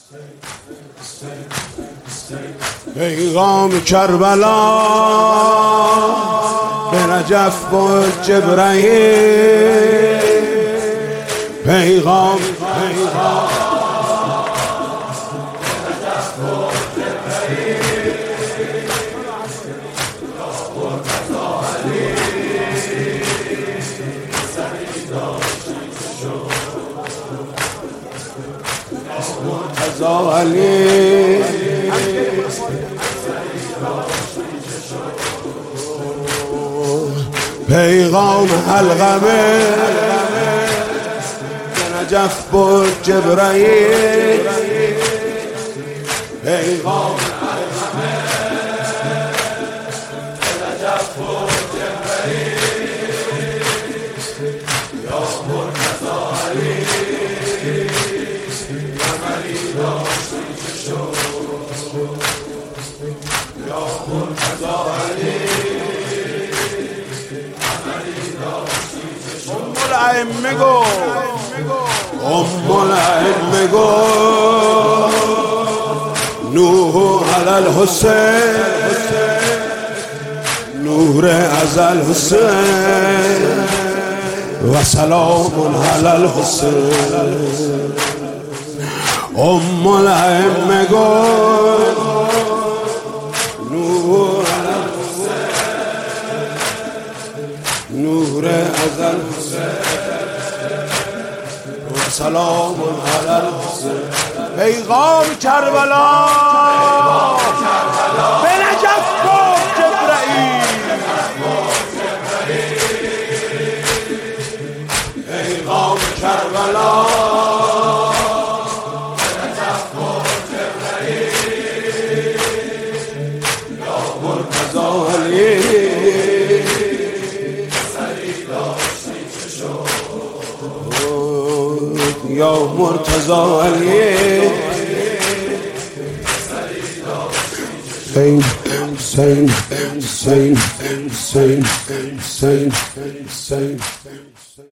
پیغام کربلا به نجف و جبرائیل، پیغام علی پیغام حلقمه به نجف و جبرائیل، پیغام حلقمه به نجف و جبرائیل، یا مرتضی علی عملی داشتی چه شد، یا مرتضی علی ائمه گو الائمه گو نوح علی الحسین، نور از الحسین و سلام علی الحسین. الائمه گو نوح علی الحسین، نور از الحسین سلام علی الحسین. پیغام کربلا به نجف و جبرائیل، پیغام کربلا به نجف و جبرائیل، یا مرتضی علی یا مرتضی علی حسین حسین حسین حسین حسین حسین